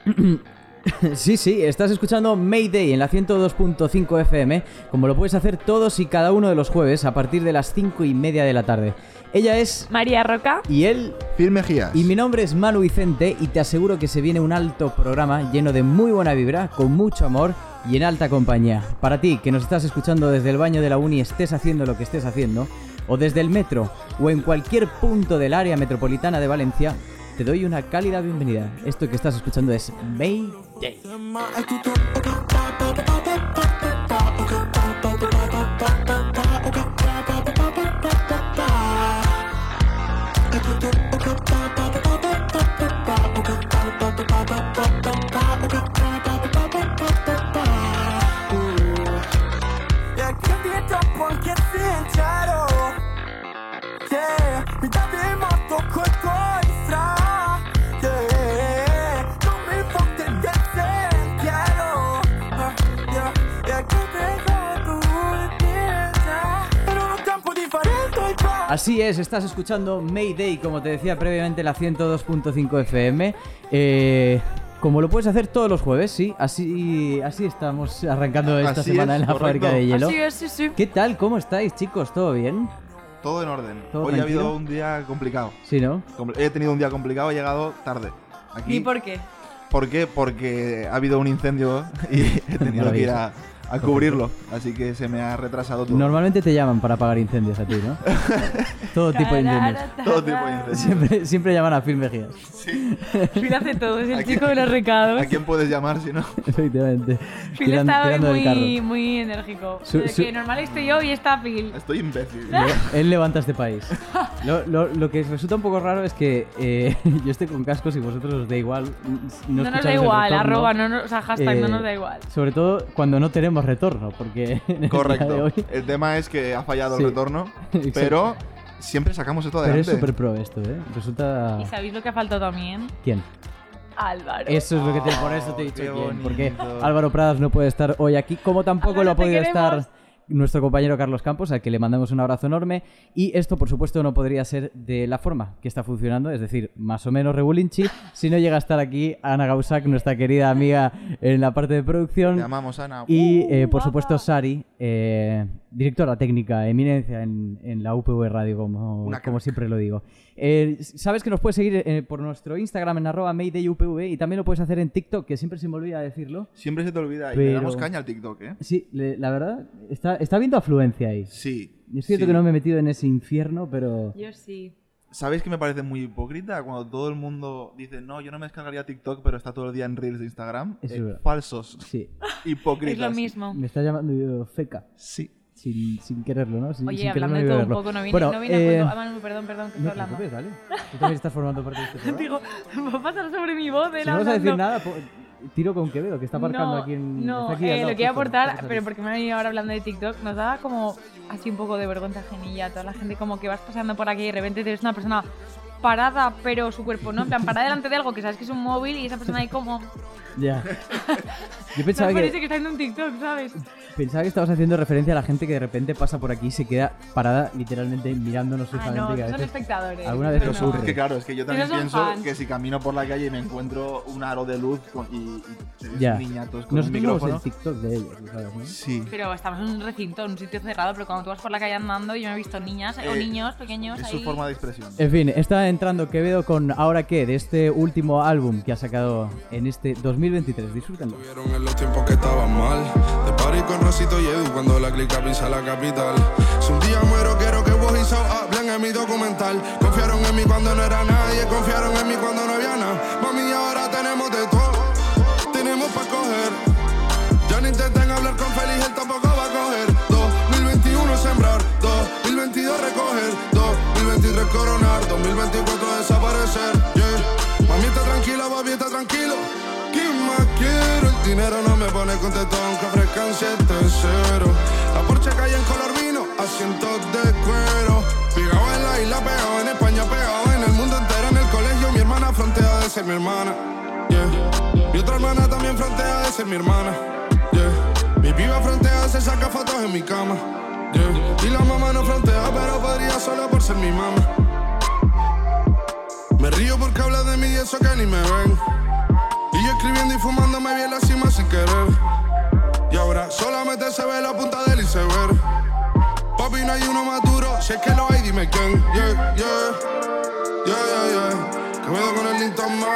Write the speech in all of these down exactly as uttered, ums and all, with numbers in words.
Sí, sí, estás escuchando Mayday en la ciento dos punto cinco F M, como lo puedes hacer todos y cada uno de los jueves a partir de las cinco y media de la tarde. Ella es María Roca y él Phil Mejías. Y mi nombre es Manu Vicente y te aseguro que se viene un alto programa lleno de muy buena vibra, con mucho amor y en alta compañía. Para ti, que nos estás escuchando desde el baño de la uni, estés haciendo lo que estés haciendo, o desde el metro, o en cualquier punto del área metropolitana de Valencia, te doy una cálida bienvenida. Esto que estás escuchando es Mayday. Así es, estás escuchando Mayday, como te decía previamente, la ciento dos punto cinco F M. Eh, como lo puedes hacer todos los jueves, sí. Así, así estamos arrancando esta Así semana es, en la correcto. fábrica de hielo. Así es, sí, sí. ¿Qué tal? ¿Cómo estáis, chicos? ¿Todo bien? Todo en orden. ¿Todo Hoy ha tranquilo? habido un día complicado. Sí, ¿no? Compl- He tenido un día complicado, he llegado tarde. Aquí. ¿Y por qué? ¿Por qué? Porque ha habido un incendio y he tenido que ir a, a cubrirlo. Así que se me ha retrasado todo. Normalmente te llaman para apagar incendios a ti, ¿no? Todo tipo de incendios. Todo tipo de incendios. Siempre, siempre llaman a Phil Mejías. Sí. Phil hace todo, es el ¿A chico quién- de los recados. ¿A quién puedes llamar si no? Efectivamente. Phil Tiran- está hoy tirando del muy, carro. muy enérgico. Su- Desde su- que normal estoy yo y está Phil. Estoy imbécil. Él levanta este país. Lo, lo, lo que resulta un poco raro es que eh, yo estoy con cascos y vosotros os da igual. No, No, nos da escucháis el igual, retorno. arroba, no, no, o sea, hashtag Eh, no nos da igual. Sobre todo cuando no tenemos retorno, porque en el día de Correcto. hoy- El tema es que ha fallado Sí. el retorno, Exacto. pero siempre sacamos esto Pero es adelante. súper pro esto, ¿eh? Resulta... ¿Y sabéis lo que ha faltado también? ¿Quién? Álvaro. Eso es lo que te... Por Oh, eso te he dicho qué quién. Porque bonito. Álvaro Pradas no puede estar hoy aquí, como tampoco Álvaro, lo ha te podido queremos. estar nuestro compañero Carlos Campos, al que le mandamos un abrazo enorme. Y esto, por supuesto, no podría ser de la forma que está funcionando, es decir, más o menos regulinchi, si no llega a estar aquí Ana Gausac, nuestra querida amiga en la parte de producción. Llamamos a Ana. Y, eh, por guapa. supuesto, Sari, eh, directora técnica, eminencia en, en la U P V Radio, como, Una como crack. siempre lo digo. Eh, Sabes que nos puedes seguir eh, por nuestro Instagram en arroba MaydayUPV y también lo puedes hacer en TikTok, que siempre se me olvida decirlo. Siempre se te olvida y Pero- le damos caña al TikTok, ¿eh? Sí, le- la verdad, está, está habiendo afluencia ahí. Sí. Es cierto sí. que no me he metido en ese infierno, pero... Yo sí. ¿Sabéis que me parece muy hipócrita cuando todo el mundo dice, no, yo no me descargaría TikTok, pero está todo el día en Reels de Instagram? Eso Eh, es verdad. falsos. Sí, Hipócritas. Es lo mismo. me está llamando yo feca, Sí. sin, sin quererlo, ¿no? Sin, Oye, sin hablando quererlo de ni todo un beberlo. poco, no viene, Bueno, no viene eh, a cuento. Ah, Manu, perdón, perdón, que No estoy te hablando. preocupes, ¿vale? Tú también estás formando parte de este programa. Digo, va a pasar sobre mi voz, él Si no vas a decir hablando. nada, po- tiro con Quevedo, que está aparcando no, aquí en... No, está aquí al eh, lado, lo quería justo, aportar, justo pero aquí. porque me han venido ahora hablando de TikTok, nos da como así un poco de vergüenza genilla. Toda la gente como que vas pasando por aquí y de repente eres una persona parada, pero su cuerpo no, en plan, parada delante de algo que sabes que es un móvil y esa persona ahí como... Ya. Yo No pensaba parece que, que está en un TikTok, ¿sabes? pensaba que estabas haciendo referencia a la gente que de repente pasa por aquí y se queda parada literalmente mirándonos Ah, fijamente. no, que a son veces- espectadores. alguna eso vez Pero no. es que claro, es que yo también Pero son pienso fans. que si camino por la calle y me encuentro un aro de luz con- y, y te ves Ya. niñatos con un Nosotros vemos micrófono. el TikTok de ellos, ¿sabes? ¿no? Sí. Pero estamos en un recinto, en un sitio cerrado, pero cuando tú vas por la calle andando, yo me he visto niñas o Eh, niños pequeños Es ahí. su forma de expresión. En fin, está entrando Quevedo con Ahora qué, de este último álbum que ha sacado en este dos mil veintitrés. Disfrútenlo. Vieron en los tiempos que estaban mal. De party con Rosito y Edu cuando la clica pisa la capital. Si un día muero, quiero que vos y Sao hablen en mi documental. Confiaron en mí cuando no era nadie, confiaron en mí cuando no había nada. Mami, ahora tenemos de todo, tenemos para coger. Ya no intenten hablar con Feliz, él tampoco va a coger. dos mil veintiuno sembrar, dos mil veintidós recoger, dos mil veintitrés coronar, dos mil veinticuatro desaparecer. Yeah. Mami, está tranquila, papi, está tranquilo. ¿Quién más quiero? El dinero no me pone contento aunque ofrezcan siete cero. La Porsche calle en color vino, asientos de cuero. Pegado en la isla, pegado en España, pegado en el mundo entero. En el colegio mi hermana frontea de ser mi hermana, yeah. Mi otra hermana también frontea de ser mi hermana, yeah. Mi piba frontea, se saca fotos en mi cama, yeah. Y la mamá no frontea, pero podría solo por ser mi mamá. Me río porque habla de mí y eso que ni me ven. Y yo escribiendo weekend, yeah, yeah, yeah, yeah, yeah. Que me doy con el Linton Mike,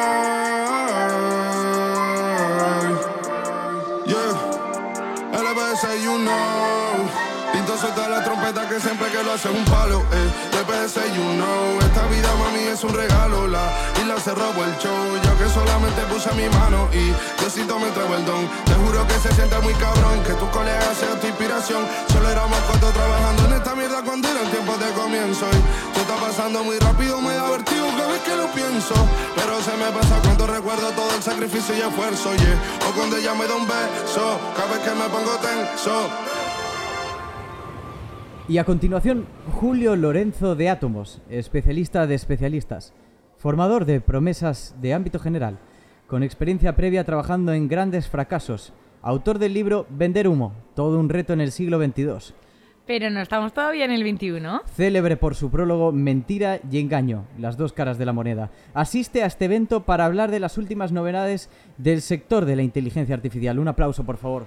yeah. L B S, you know. Pinto suelta la trompeta que siempre que lo hace un palo, eh. L B S, you know. Esta vida, mami, es un regalo, la isla se robó el show. Yo que solamente puse mi mano y Diosito me trajo el don. Te juro que se siente muy cabrón, que tus colegas sean tu inspiración. Solo éramos cuatro trabajando en esta mierda cuando era el tiempo de comienzo. Y todo está pasando muy rápido, me da vertigo cada vez que lo pienso. Pero se me pasa cuando recuerdo todo el sacrificio y esfuerzo, yeah. O cuando ella me da un beso, cada vez que me pongo tenso. Y a continuación, Julio Lorenzo de Átomos, especialista de especialistas, formador de promesas de ámbito general, con experiencia previa trabajando en grandes fracasos, autor del libro Vender humo, todo un reto en el siglo veintidós. Pero no estamos todavía en el veintiuno. Célebre por su prólogo Mentira y engaño, las dos caras de la moneda. Asiste a este evento para hablar de las últimas novedades del sector de la inteligencia artificial. Un aplauso, por favor.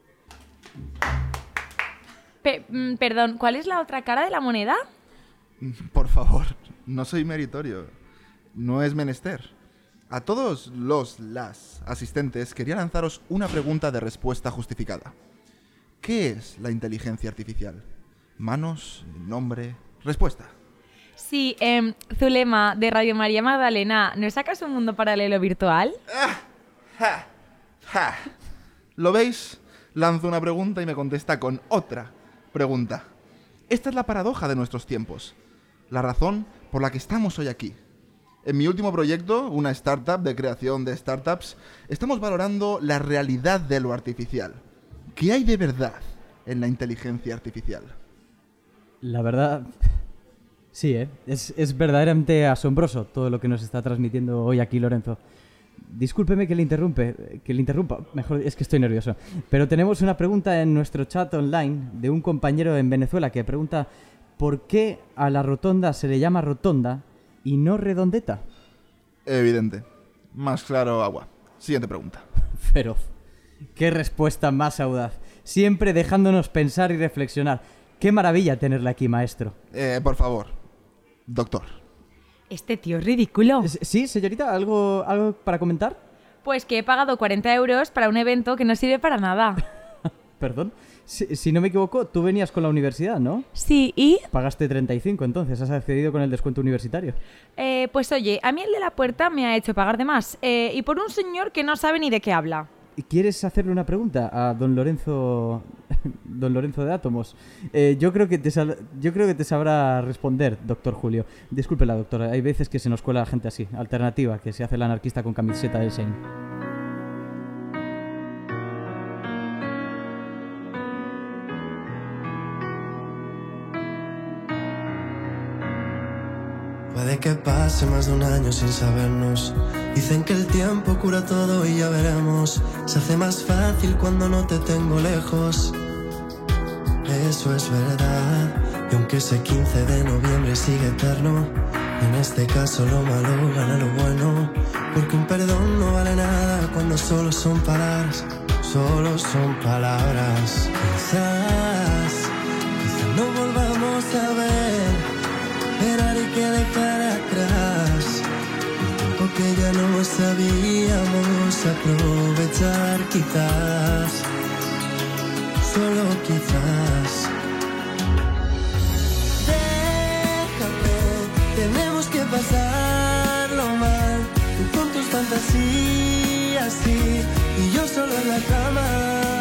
Pe- mm, perdón, ¿cuál es la otra cara de la moneda? Por favor, no soy meritorio. No es menester. A todos los, las asistentes quería lanzaros una pregunta de respuesta justificada. ¿Qué es la inteligencia artificial? Manos, nombre, respuesta. Sí, eh, Zulema, de Radio María Magdalena, ¿no es acaso un mundo paralelo virtual? ¡Ah! ¡Ja! ¡Ja! ¿Lo veis? Lanzo una pregunta y me contesta con otra pregunta. Esta es la paradoja de nuestros tiempos. La razón por la que estamos hoy aquí. En mi último proyecto, una startup de creación de startups, estamos valorando la realidad de lo artificial. ¿Qué hay de verdad en la inteligencia artificial? La verdad... Sí, ¿eh? es, es verdaderamente asombroso todo lo que nos está transmitiendo hoy aquí Lorenzo. Discúlpeme que le interrumpe, que le interrumpa, mejor, es que estoy nervioso. Pero tenemos una pregunta en nuestro chat online de un compañero en Venezuela que pregunta ¿por qué a la rotonda se le llama rotonda y no redondeta? Evidente. Más claro, agua. Siguiente pregunta. Feroz. Qué respuesta más audaz. Siempre dejándonos pensar y reflexionar. Qué maravilla tenerla aquí, maestro. Eh, por favor, doctor. Este tío es ridículo. Sí, señorita, ¿algo, algo para comentar? Pues que he pagado cuarenta euros para un evento que no sirve para nada. Perdón. Si, si no me equivoco, tú venías con la universidad, ¿no? Sí, ¿y? Pagaste treinta y cinco, entonces has accedido con el descuento universitario. Eh, pues oye, a mí el de la puerta me ha hecho pagar de más. Eh, y por un señor que no sabe ni de qué habla. ¿Quieres hacerle una pregunta a don Lorenzo don Lorenzo de Átomos? Eh, yo creo que te sal- yo creo que te sabrá responder, doctor Julio. Discúlpela, doctora, hay veces que se nos cuela gente así, alternativa, que se hace la anarquista con camiseta del Shein. Puede que pase más de un año sin sabernos. Dicen que el tiempo cura todo y ya veremos. Se hace más fácil cuando no te tengo lejos. Eso es verdad. Y aunque ese quince de noviembre sigue eterno, en este caso lo malo gana lo bueno. Porque un perdón no vale nada cuando solo son palabras. Solo son palabras. Quizás, quizás no volvamos a ver. Pero hay que dejar atrás el tiempo que ya no sabíamos aprovechar, quizás, solo quizás. Déjame, tenemos que pasarlo mal, tú con tus fantasías sí, y yo solo en la cama.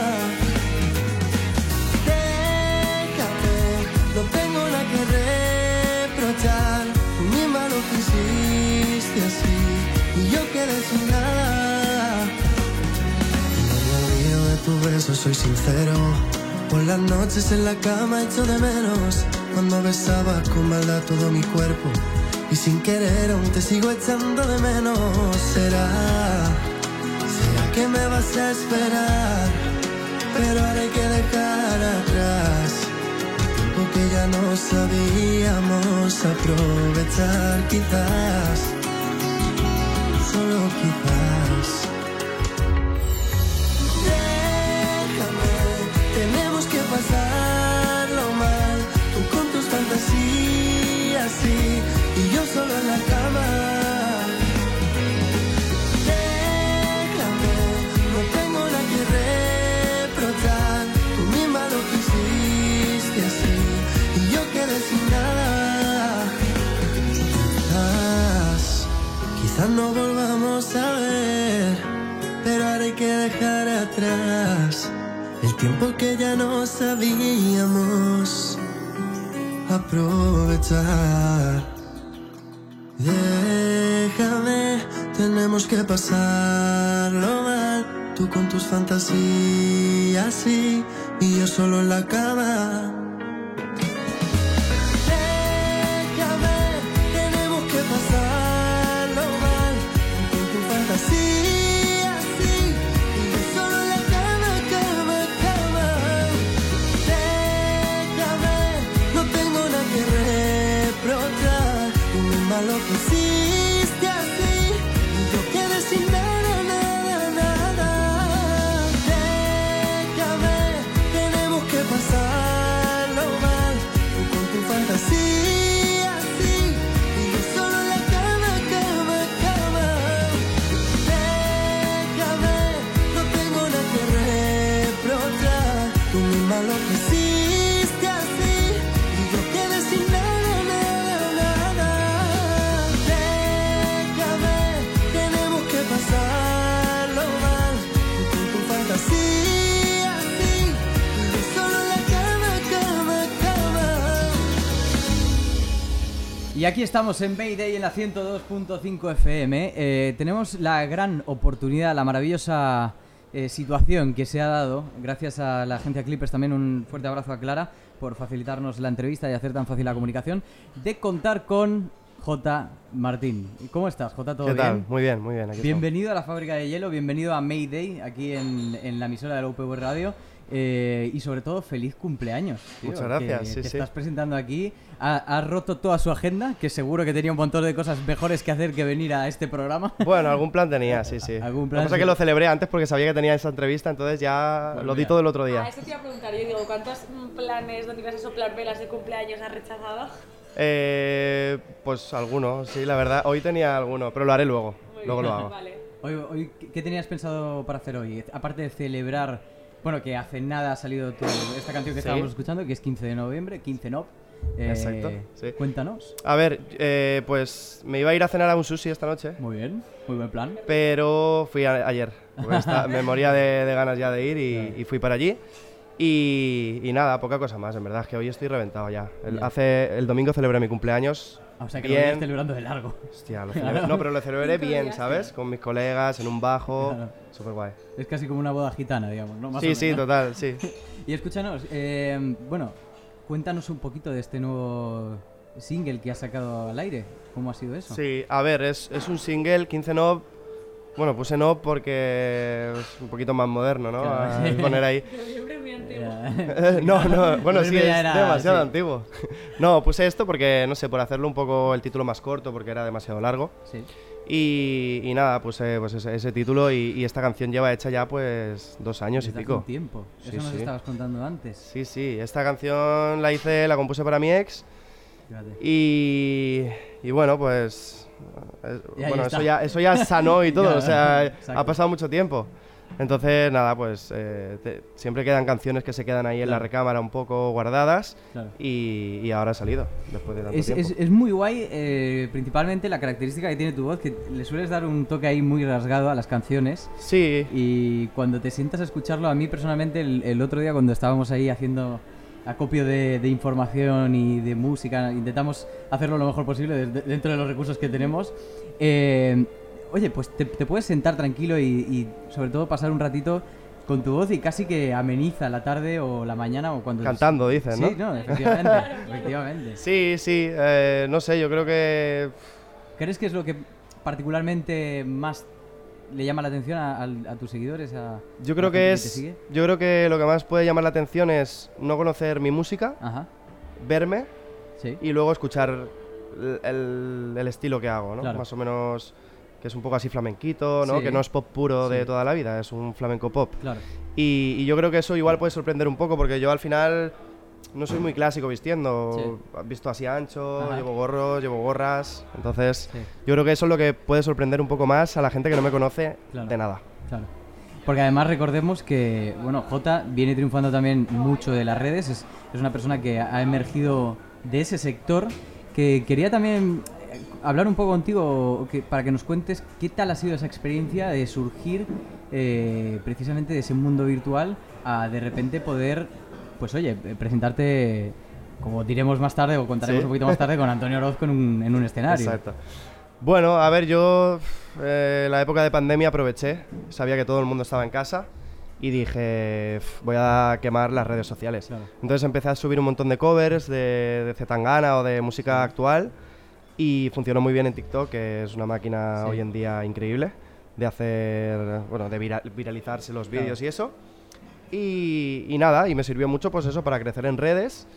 Déjame, no tengo nada que reír. Mi mano quisiste así y yo quedé sin nada. No me olvido de tu beso, soy sincero. Por las noches en la cama echo de menos cuando besaba con maldad todo mi cuerpo. Y sin querer aún te sigo echando de menos. Será, será que me vas a esperar, pero ahora hay que dejar atrás que ya no sabíamos aprovechar, quizás, solo quizás. Déjame, tenemos que pasarlo mal, tú con tus fantasías aprovechar. Déjame, tenemos que pasarlo mal. Tú con tus fantasías, sí, y yo solo en la cama. Déjame, tenemos que pasarlo mal. Tú con tus fantasías, sí, y yo solo en la cama, cama, cama. Déjame, no tengo nada que reprochar. Tú misma lo pusiste así, y yo quedé sin nada. Pasarlo mal, tú con tu fantasía, sí, y yo solo en la cama, cama, cama. Déjame, no tengo nada que reprochar. Tú misma lo hiciste así, y yo quedé sin nada, nada, nada. Déjame, tenemos que pasarlo mal, tú con tu fantasía. Y aquí estamos en Mayday en la ciento dos punto cinco F M. Eh, tenemos la gran oportunidad, la maravillosa eh, situación que se ha dado, gracias a la agencia Clippers, también un fuerte abrazo a Clara por facilitarnos la entrevista y hacer tan fácil la comunicación, de contar con J. Martín. ¿Cómo estás, J? ¿Todo ¿Qué bien? tal? Muy bien, muy bien. Aquí bienvenido estamos. A la Fábrica de Hielo, bienvenido a Mayday, aquí en, en la emisora de la U P V Radio. Eh, y sobre todo, feliz cumpleaños, tío. Muchas gracias, que sí, te sí. estás presentando aquí. Ha- Has roto toda su agenda, que seguro que tenía un montón de cosas mejores que hacer que venir a este programa. Bueno, algún plan tenía, sí, sí. Algún Lo plan, que pasa es sí. que lo celebré antes porque sabía que tenía esa entrevista, entonces ya Pues lo di mira. todo el otro Ah, día. eso te iba a preguntar. Yo digo, ¿cuántos mm, planes donde ibas a soplar velas de cumpleaños has rechazado? Eh, pues alguno, sí, la verdad. Hoy tenía alguno, pero lo haré luego. Muy Luego bien, lo hago. Vale. Hoy, hoy, ¿qué- ¿qué tenías pensado para hacer hoy? Aparte de celebrar, bueno, que hace nada ha salido tu, esta canción que Sí. estábamos escuchando, que es quince de noviembre, quince Nov. Eh, Exacto, sí. Cuéntanos. A ver, eh, pues me iba a ir a cenar a un sushi esta noche, Muy bien, muy buen plan. pero fui a- ayer. Porque esta- me moría de, de ganas ya de ir y, y fui para allí. Y, y nada, poca cosa más, en verdad, es que hoy estoy reventado ya. El, Ya. hace, el domingo celebré mi cumpleaños. Ah, o sea, que bien. lo vienes celebrando de largo. Hostia, lo celebré- no, pero lo celebré Cinco bien, días, ¿sabes? Con mis colegas, en un bajo, Claro. súper guay. Es casi como una boda gitana, digamos, ¿no? Más Sí, o sí, menos. total, sí. Y escúchanos, eh, bueno, cuéntanos un poquito de este nuevo single que has sacado al aire. ¿Cómo ha sido eso? Sí, a ver, es, es un single, quince Nov. Bueno, puse Nov porque es un poquito más moderno, ¿no? Claro, A sí. poner ahí. Noviembre muy antiguo. Ya. no, no, bueno, sí, Noviembre es ya era- demasiado sí. antiguo. No, puse esto porque, no sé, por hacerlo un poco el título más corto, porque era demasiado largo. Sí. Y, y nada, puse pues ese, ese título y, y esta canción lleva hecha ya pues dos años Desde y hace un pico. tiempo. Sí, Eso nos sí. estabas contando antes. Sí, sí, esta canción la hice, la compuse para mi ex. Fíjate. Y, y bueno, pues. eh, Y ahí bueno, está. eso ya, eso ya sanó y todo, Claro, o sea, exacto. ha pasado mucho tiempo. Entonces, nada, pues eh, te- siempre quedan canciones que se quedan ahí en la Claro. recámara un poco guardadas Claro. y, y ahora ha salido, después de tanto Es, tiempo. es, es muy guay, eh, principalmente la característica que tiene tu voz, que le sueles dar un toque ahí muy rasgado a las canciones. Sí, Y cuando te sientas a escucharlo, a mí personalmente, el, el otro día cuando estábamos ahí haciendo acopio de, de información y de música, intentamos hacerlo lo mejor posible desde- dentro de los recursos que tenemos. eh, oye, pues te, te puedes sentar tranquilo y, y sobre todo pasar un ratito con tu voz y casi que ameniza la tarde o la mañana o cuando... cantando, dices, ¿no? Sí, no, efectivamente, efectivamente. Sí, sí, eh, no sé, yo creo que. ¿Crees que es lo que particularmente más le llama la atención a, a- a tus seguidores? A, Yo a creo la que gente te es. sigue? Yo creo que lo que más puede llamar la atención es no conocer mi música, Ajá, verme sí. y luego escuchar el, el- el estilo que hago, ¿no? Claro. Más o menos que es un poco así flamenquito, ¿no? Sí. Que no es pop puro de Sí. toda la vida, es un flamenco pop. Claro. Y, y yo creo que eso igual puede sorprender un poco porque yo al final no soy muy clásico vistiendo, visto así ancho, Ajá. llevo gorros, llevo gorras, entonces Sí. yo creo que eso es lo que puede sorprender un poco más a la gente que no me conoce Claro. de nada. Claro. Porque además recordemos que, bueno, Jota viene triunfando también mucho de las redes, es, es una persona que ha emergido de ese sector, que quería también eh, hablar un poco contigo que, para que nos cuentes qué tal ha sido esa experiencia de surgir eh, precisamente de ese mundo virtual a de repente poder, pues oye, eh, presentarte como diremos más tarde, o contaremos Sí. un poquito más tarde, con Antonio Orozco en un, en un escenario. Exacto. Bueno, a ver, yo eh, la época de pandemia aproveché, sabía que todo el mundo estaba en casa y dije, "Uf, voy a quemar las redes sociales". Claro. Entonces empecé a subir un montón de covers de, de Zetangana o de música actual y funcionó muy bien en TikTok, que es una máquina Sí. hoy en día increíble de hacer, bueno, de vira- viralizarse los Claro. vídeos y eso. Y, y nada, y me sirvió mucho pues eso para crecer en redes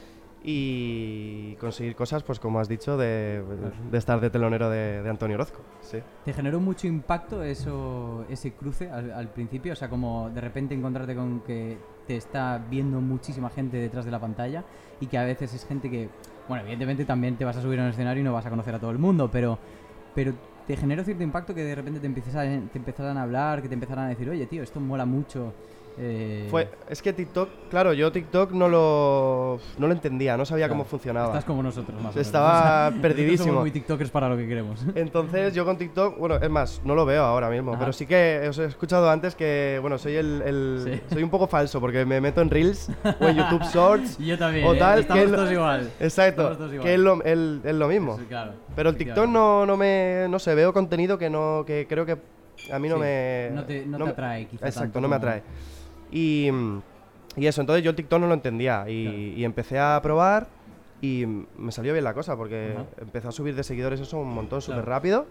y conseguir cosas, pues como has dicho, de, de estar de telonero de, de Antonio Orozco. Sí. ¿Te generó mucho impacto eso, ese cruce al, al principio? O sea, como de repente encontrarte con que te está viendo muchísima gente detrás de la pantalla y que a veces es gente que, bueno, evidentemente también te vas a subir a un escenario y no vas a conocer a todo el mundo, pero, pero te generó cierto impacto que de repente te, empieces a- te empezaran a hablar, que te empezaran a decir, oye, tío, esto mola mucho. Eh, Fue, es que TikTok, claro, yo TikTok no lo, no lo entendía, no sabía claro, cómo funcionaba. Estás como nosotros, más o menos. Estaba O sea, nosotros perdidísimo. Somos muy tiktokers para lo que queremos. Entonces yo con TikTok, bueno, es más, no lo veo ahora mismo, Ajá. pero sí que os he escuchado antes que, bueno, soy el, el- Sí. soy un poco falso porque me meto en Reels o en YouTube Shorts Y yo también, o ¿eh? tal, Estamos que es lo- todos igual. Exacto, Estamos todos igual. que es lo, el- es lo mismo. Sí, claro, Pero el TikTok no, no me, no sé, veo contenido que no, que creo que a mí no Sí, me, no te- no te me- atrae, quizá Exacto, tanto no me como- atrae. Y, y eso, entonces yo el TikTok no lo entendía y, Claro. y empecé a probar y me salió bien la cosa porque Ajá. empecé a subir de seguidores eso un montón, súper Claro. rápido.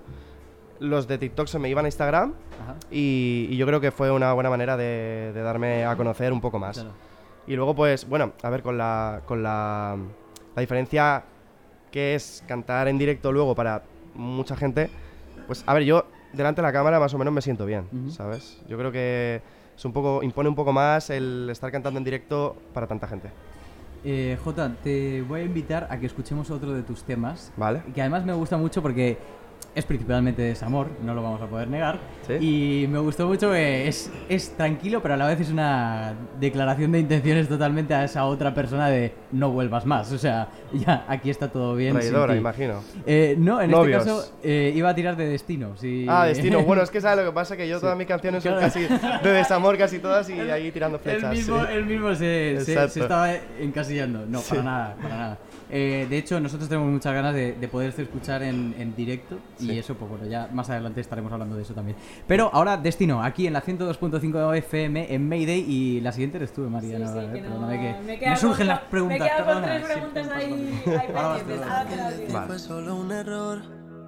Los de TikTok se me iban a Instagram Ajá, y, y yo creo que fue una buena manera de, de darme a conocer un poco más. claro. Y luego, pues, bueno, a ver, con la, con la, la diferencia que es cantar en directo luego para mucha gente, pues, a ver, yo delante de la cámara más o menos me siento bien, Ujú. ¿sabes? Yo creo que es un poco, impone un poco más el estar cantando en directo para tanta gente. Eh, Jota, te voy a invitar a que escuchemos otro de tus temas, ¿Vale? que además me gusta mucho porque es principalmente desamor, no lo vamos a poder negar. Sí. Y me gustó mucho que es, es tranquilo, pero a la vez es una declaración de intenciones totalmente a esa otra persona de no vuelvas más. O sea, ya aquí está todo bien. sin Traidora, ti. imagino. Eh, no, en Novios. este caso eh, iba a tirar de Destino. Sí. Ah, Destino. Bueno, es que sabes lo que pasa, que yo Sí. todas mis canciones son Claro. casi de desamor, casi todas, y ahí tirando Él flechas. mismo, sí. él mismo se, se- Exacto. se estaba encasillando. No, Sí. para nada, para nada. Eh, de hecho, nosotros tenemos muchas ganas de, de poderte escuchar en, en directo y Sí. eso, pues bueno, ya más adelante estaremos hablando de eso también. Pero ahora, Destino, aquí en la ciento dos punto cinco F M en Mayday y la siguiente eres tú, Mariana. Sí, sí, ¿verdad? que no- Perdóname que me he me, quedado surgen con- las preguntas. me he quedado con perdona. tres Sí, preguntas perdona, ahí- perdona. ahí Ahora vas pendientes. tú. Ahora te las digo. Vale. Fue solo un error.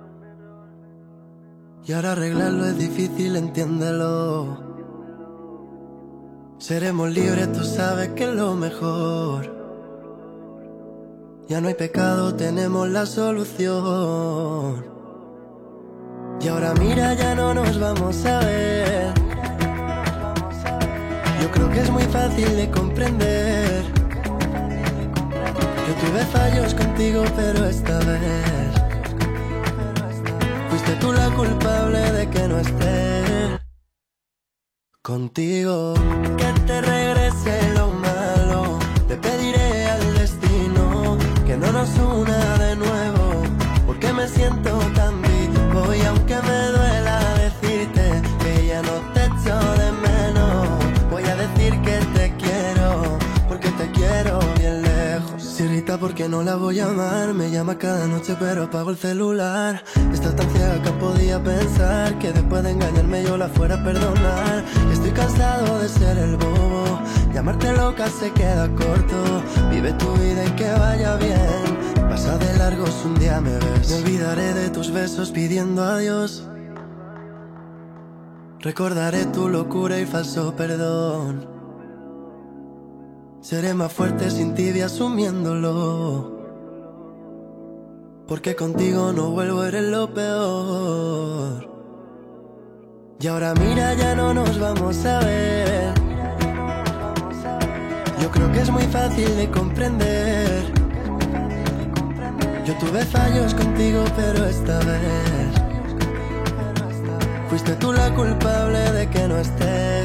Y ahora arreglarlo es difícil, entiéndelo. Seremos libres, tú sabes que es lo mejor. Ya no hay pecado, tenemos la solución. Y ahora mira, ya no nos vamos a ver. Yo creo que es muy fácil de comprender. Yo tuve fallos contigo, pero esta vez fuiste tú la culpable de que no esté contigo. Que te regrese lo malo, te pediré al destino que no nos una de nuevo, porque me siento tan vivo y aunque me duela decirte que ya no te echo de menos, voy a decir que te quiero, porque te quiero bien lejos. Se irrita porque no la voy a amar, me llama cada noche pero apago el celular. Está tan ciega que podía pensar que después de engañarme yo la fuera a perdonar. Estoy cansado de ser el bobo, llamarte loca se queda corto. Vive tu vida y que vaya bien, pasa de largos un día me ves. Me olvidaré de tus besos pidiendo adiós. Recordaré tu locura y falso perdón. Seré más fuerte sin ti y asumiéndolo, porque contigo no vuelvo, eres lo peor. Y ahora mira, ya no nos vamos a ver. Yo creo que es muy fácil de comprender. Yo tuve fallos contigo, pero esta vez fuiste tú la culpable de que no esté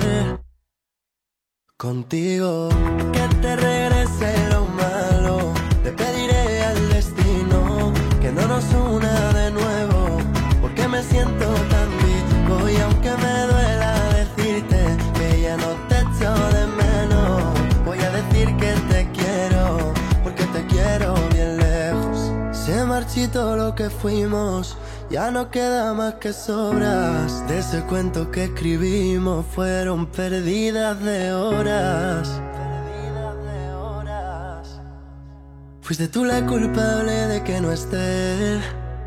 contigo. Que te regrese lo malo, te pediré al destino que no nos una de nuevo, porque me siento tan vivo y aunque me duela decirte que ya no te echo de menos, voy a decir que te quiero, porque te quiero que fuimos, ya no queda más que sobras. De ese cuento que escribimos fueron perdidas de horas. Fuiste tú la culpable de que no esté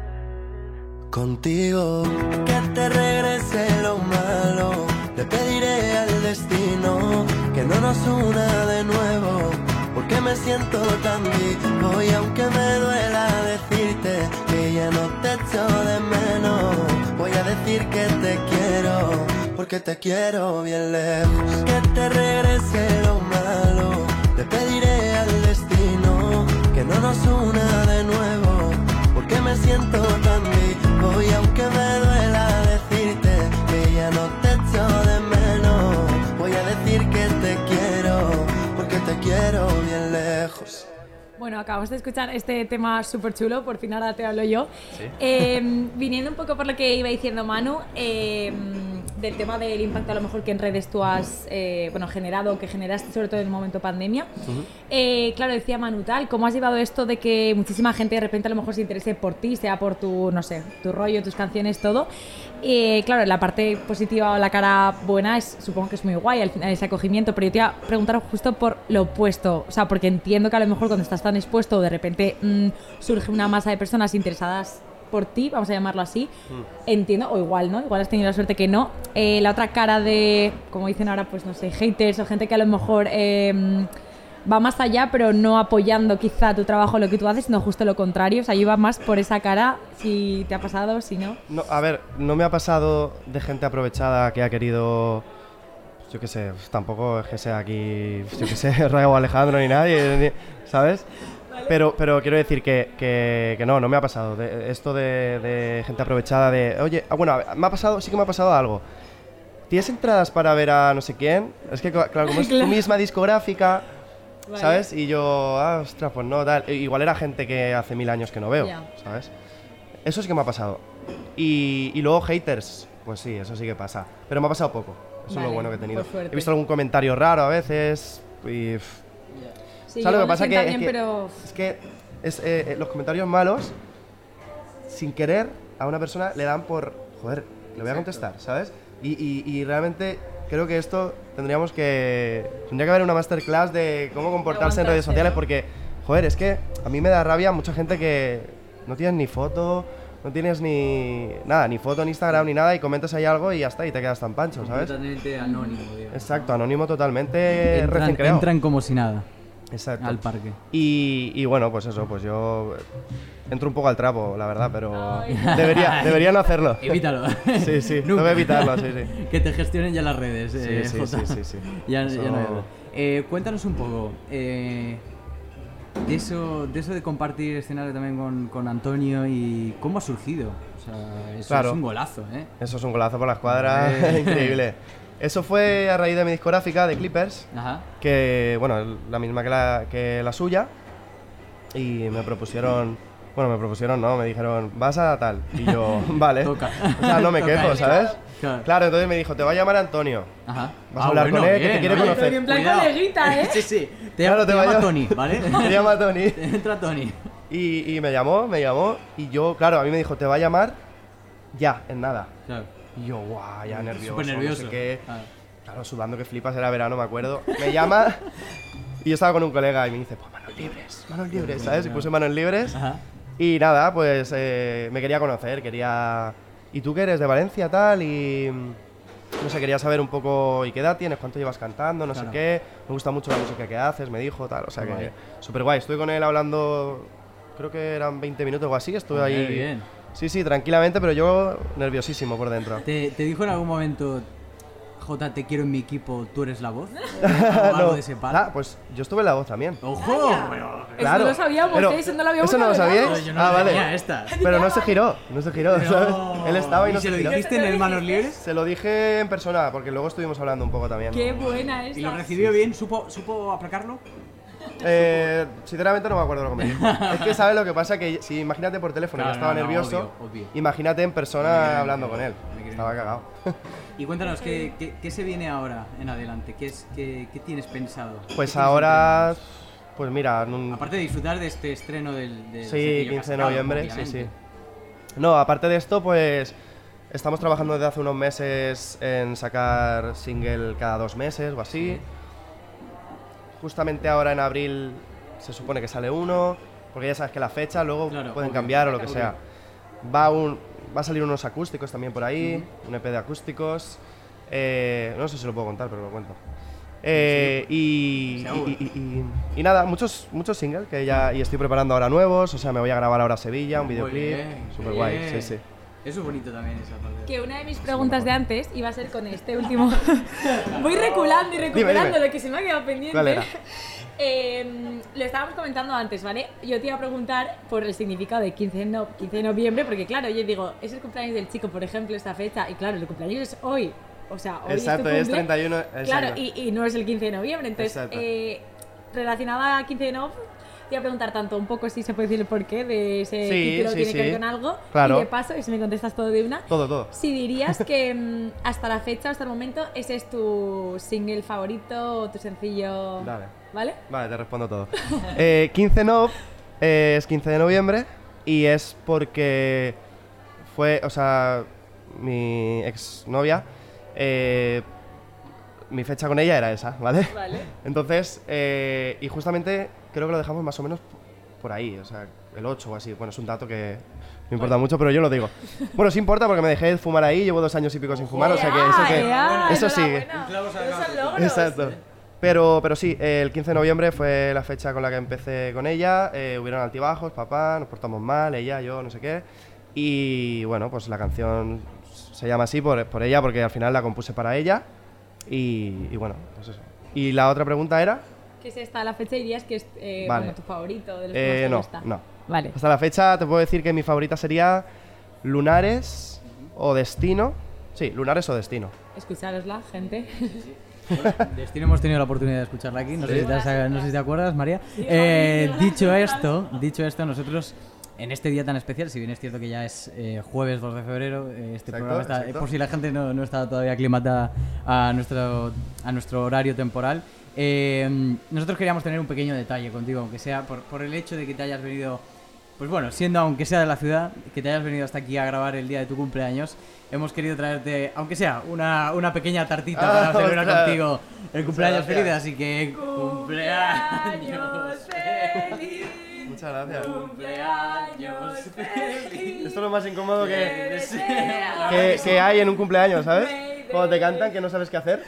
contigo. Que te regrese lo malo, le pediré al destino que no nos una de nuevo, porque me siento tan vivo y aunque me duela decirte que ya no te echo de menos, voy a decir que te quiero, porque te quiero bien lejos. Que te regrese lo malo, le pediré al destino que no nos una de nuevo, porque me siento tan vivo y aunque me duela decirte que ya no te echo de menos, voy a decir que te quiero, porque te quiero bien lejos. Bueno, acabamos de escuchar este tema súper chulo, por fin ahora te hablo yo. ¿Sí? Eh, viniendo un poco por lo que iba diciendo Manu, eh, del tema del impacto a lo mejor que en redes tú has eh, bueno, generado, o que generaste sobre todo en el momento pandemia. Uh-huh. Eh, claro, decía Manu tal, ¿cómo has llevado esto de que muchísima gente de repente a lo mejor se interese por ti, sea por tu, no sé, tu rollo, tus canciones, todo? Eh, claro, la parte positiva o la cara buena es, supongo que es muy guay al final ese acogimiento, pero yo te iba a preguntar justo por lo opuesto, o sea, porque entiendo que a lo mejor cuando estás tan expuesto de repente mmm, surge una masa de personas interesadas por ti, vamos a llamarlo así, mm. entiendo, o igual, ¿no? Igual has tenido la suerte que no. Eh, la otra cara de, como dicen ahora, pues no sé, haters o gente que a lo mejor eh, va más allá, pero no apoyando quizá tu trabajo, lo que tú haces, sino justo lo contrario. O sea, yo iba más por esa cara, si te ha pasado, si no. No, a ver, no me ha pasado de gente aprovechada que ha querido, yo qué sé, tampoco es que sea aquí, yo qué sé, Rayo Alejandro ni nadie, ni, ¿sabes? Vale. Pero, pero quiero decir que, que, que no, no me ha pasado. De, esto de, de gente aprovechada de, oye, ah, bueno, me ha pasado, sí que me ha pasado algo. ¿Tienes entradas para ver a no sé quién? Es que, claro, como es tu misma discográfica, vale. ¿sabes? Y yo, ah, ostras, pues no, tal. Igual era gente que hace mil años que no veo, yeah. ¿sabes? Eso sí que me ha pasado. Y, y luego haters, pues sí, eso sí que pasa. Pero me ha pasado poco. Eso vale, es lo bueno que he tenido. He visto algún comentario raro a veces y... Sí, ¿sabes lo que pasa? Que, bien, es, que, pero... es que es, eh, los comentarios malos, sin querer, a una persona le dan por... Joder, le voy a contestar, ¿sabes? Y, y, y realmente creo que esto tendríamos que... Tendría que haber una masterclass de cómo comportarse en redes sociales, porque, joder, es que a mí me da rabia mucha gente que no tienes ni foto, no tienes ni nada, ni foto en Instagram ni nada, y comentas ahí algo y ya está, y te quedas tan pancho, ¿sabes? Totalmente anónimo, digamos. Exacto, anónimo totalmente, entran, recién creado. Entran como si nada. Exacto. Al parque. Y, y bueno, pues eso, pues yo entro un poco al trapo, la verdad, pero debería, debería no hacerlo. Evítalo. Sí, sí, tengo que evitarlo, sí, sí. Que te gestionen ya las redes, sí, eh, sí, sí, sí, sí. Ya, eso... ya no hay nada. Eh, cuéntanos un poco, eh, de, eso, de eso de compartir escenario también con, con Antonio y cómo ha surgido. O sea, eso claro. es un golazo, ¿eh? Eso es un golazo por la escuadra, eh. increíble. Eso fue a raíz de mi discográfica, de Clippers, Ajá. que, bueno, la misma que la, que la suya, y me propusieron, bueno, me propusieron, no, me dijeron, vas a tal, y yo, vale, Toca. O sea, no me Toca, quejo, ¿sabes? Claro. Claro, entonces me dijo, te va a llamar Antonio, Ajá. vas ah, a hablar bueno, con él, bien, que te quiere oye, conocer. En plan coleguita, ¿eh? Sí, sí, te, claro, te, te llama vaya... Tony, ¿vale? Te llama Tony. Entra Tony. Y, y me llamó, me llamó, y yo, claro, a mí me dijo, te va a llamar ya, en nada. Claro. Y yo, guau, ya nervioso, súper nervioso. No sé qué. Ah. Claro, sudando que flipas, era verano, me acuerdo. Me llama y yo estaba con un colega y me dice, pues manos libres, manos libres, ¿sabes? Y puse manos libres. Ajá. Y nada, pues eh, me quería conocer, quería... ¿Y tú qué eres? ¿De Valencia, tal? Y... No sé, quería saber un poco, ¿y qué edad tienes? ¿Cuánto llevas cantando? No claro. sé qué. Me gusta mucho la música que haces, me dijo, tal. O sea que guay. Súper guay. Estuve con él hablando, creo que eran veinte minutos o así. Estuve muy ahí... bien. Sí, sí, tranquilamente, pero yo nerviosísimo por dentro. ¿Te, te dijo en algún momento... Jota, te quiero en mi equipo, tú eres la voz? ¿O algo no. de ese palo? Ah, pues yo estuve en la voz también. ¡Ojo! Bueno, eso claro. no lo sabíamos, pero, ¿eh? Eso no lo habíamos ¿Eso no lo sabíais? No, yo no ah, vale. Esta. Pero no se giró, no se giró, Pero... ¿sabes? Él estaba y no ¿Y se, se giró. lo dijiste en el Manos Libres? Se lo dije en persona, porque luego estuvimos hablando un poco también. ¡Qué buena esta! ¿Y lo recibió bien? ¿Supo, supo aplacarlo? Eh, sinceramente no me acuerdo lo que me dijo. Es que sabes lo que pasa, que si imagínate por teléfono claro, que estaba no, no, nervioso, obvio, obvio. imagínate en persona hablando con él. Estaba cagado. Y cuéntanos, ¿qué, qué, ¿qué se viene ahora en adelante? ¿Qué, es, qué, qué tienes pensado? Pues ahora, pues mira... Un... Aparte de disfrutar de este estreno del... del sí, quince de noviembre, sí, sí. No, aparte de esto, pues estamos trabajando desde hace unos meses en sacar single cada dos meses o así. Justamente ahora en abril se supone que sale uno, porque ya sabes que la fecha luego Claro, pueden obvio, cambiar o lo que obvio. sea. Va, un, va a salir unos acústicos también por ahí, un E P de acústicos. Eh, no sé si lo puedo contar, pero lo cuento. Eh, y, y, y, y, y nada, muchos, muchos singles que ya y estoy preparando ahora nuevos, o sea, me voy a grabar ahora a Sevilla, un Muy videoclip, bien, súper muy guay, bien. sí, sí. Eso es bonito también, esa parte. Que una de mis preguntas de antes iba a ser con este último. Voy reculando y recuperando dime. lo que se me ha quedado pendiente. ¿Cuál era? Eh, lo estábamos comentando antes, ¿vale? Yo te iba a preguntar por el significado de quince de, no- quince de noviembre, porque claro, yo digo, es el cumpleaños del chico, por ejemplo, esta fecha, y claro, el cumpleaños es hoy. O sea, hoy Exacto, es tu es cumple. treinta y uno, Claro, exacto. y, y no es el quince de noviembre. Entonces, Exacto. eh, relacionada a quince de noviembre, te iba a preguntar tanto un poco si se puede decir el porqué de ese Sí, título, sí, tiene que sí. ver con algo. Claro. Y de paso, y si me contestas todo de una, Todo, todo. si dirías que mm, hasta la fecha, hasta el momento, ese es tu single favorito o tu sencillo. Dale. ¿Vale? Vale, te respondo todo. eh, quince Nov eh, es quince de noviembre y es porque fue, o sea, mi exnovia, eh, mi fecha con ella era esa, ¿vale? Vale. Entonces, eh, y justamente creo que lo dejamos más o menos por ahí, o sea, el ocho o así. Bueno, es un dato que no importa mucho, pero yo lo digo. Bueno, sí importa porque me dejé de fumar ahí, llevo dos años y pico sin fumar, o sea que eso que... ¡Ea! Eso sí. Enhorabuena. Esos son logros. Exacto. Pero, pero sí, eh, el quince de noviembre fue la fecha con la que empecé con ella. Eh, hubieron altibajos, papá, nos portamos mal, ella, yo, no sé qué. Y bueno, pues la canción se llama así por, por ella, porque al final la compuse para ella. Y, y bueno, pues eso. Y la otra pregunta era... Que si hasta la fecha dirías que es eh, Vale. bueno, tu favorito, de los que Eh, no, más te gusta. no. Vale. Hasta la fecha te puedo decir que mi favorita sería Lunares o Destino. Sí, Lunares o Destino. Escuchárosla, gente. Destino hemos tenido la oportunidad de escucharla aquí, no, sé, si te, has- no sé si te acuerdas, María. Eh, dicho esto, dicho esto, nosotros en este día tan especial, si bien es cierto que ya es eh, jueves dos de febrero, eh, este Exacto, programa está, exacto. por si la gente no, no está todavía aclimatada a nuestro, a nuestro horario temporal, eh, nosotros queríamos tener un pequeño detalle contigo, aunque sea por, por el hecho de que te hayas venido, pues bueno, siendo aunque sea de la ciudad, que te hayas venido hasta aquí a grabar el día de tu cumpleaños. Hemos querido traerte, aunque sea, una, una pequeña tartita Ah, para celebrar ostras. contigo el cumpleaños gracias. feliz, así que cumpleaños feliz. Muchas gracias. cumpleaños feliz. Esto es lo más incómodo que, desea. que, que hay en un cumpleaños, ¿sabes? Cuando te cantan que no sabes qué hacer.